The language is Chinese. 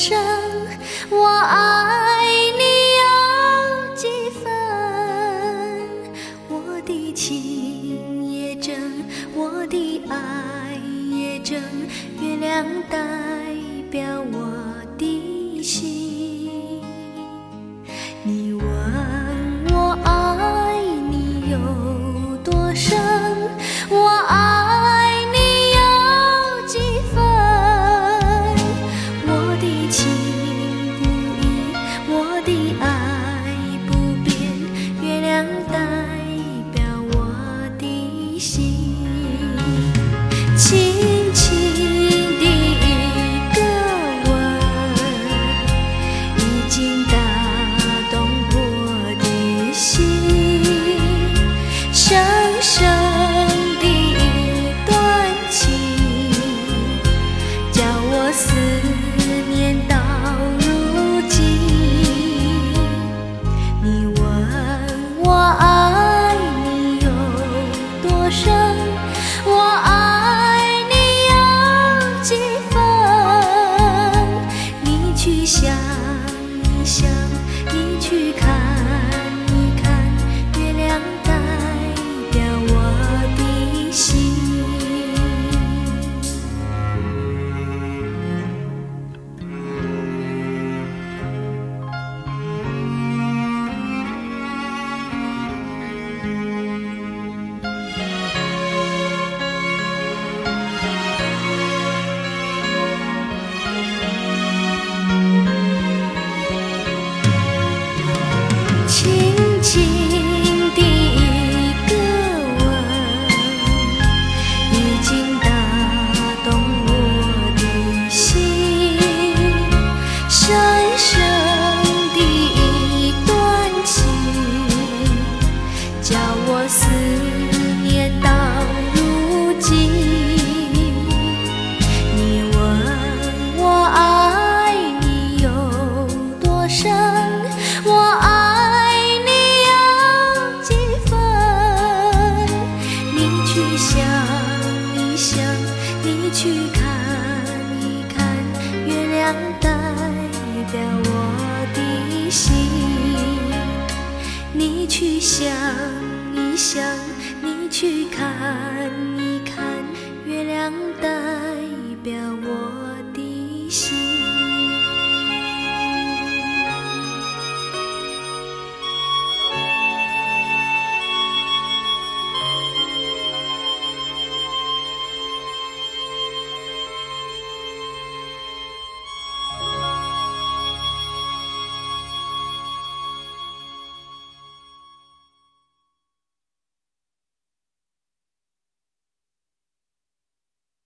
深，我爱你有几分？我的情也真，我的爱也真，月亮代表我的心。你问我爱你有多深，我爱你有几分？我的情不移，我的爱不变，月亮代表我的心。轻轻的一个吻，已经打动我的心。深深的一段情，叫我思念到如今。你问我爱你有多深，我爱你有几分？你去想一想，你去看一看，月亮代表我的心。轻轻的一个吻，已经打动我的心。深深的一段情，叫我思念到如今。你问我爱你有多深，我爱你有几分？你去想一想，你去看一看，月亮代表我的心。你去想一想，你去看一看，月亮代表我的心。